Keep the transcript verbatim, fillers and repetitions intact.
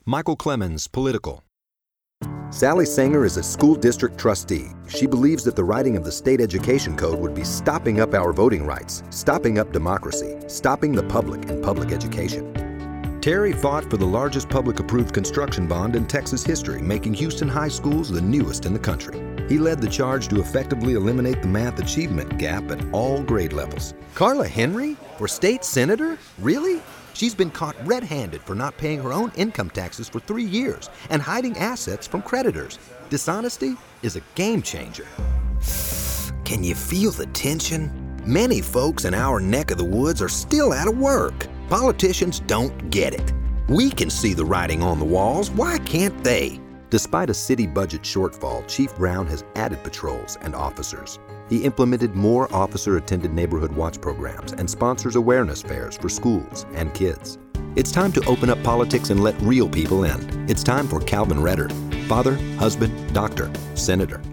Michael Clemens, Political. Sally Sanger is a school district trustee. She believes that the writing of the state education code would be stopping up our voting rights, stopping up democracy, stopping the public and public education. Terry fought for the largest public-approved construction bond in Texas history, making Houston high schools the newest in the country. He led the charge to effectively eliminate the math achievement gap at all grade levels. Carla Henry? For state senator? Really? She's been caught red-handed for not paying her own income taxes for three years and hiding assets from creditors. Dishonesty is a game changer. Can you feel the tension? Many folks in our neck of the woods are still out of work. Politicians don't get it. We can see the writing on the walls. Why can't they? Despite a city budget shortfall, Chief Brown has added patrols and officers. He implemented more officer-attended neighborhood watch programs and sponsors awareness fairs for schools and kids. It's time to open up politics and let real people in. It's time for Calvin Redder, father, husband, doctor, senator.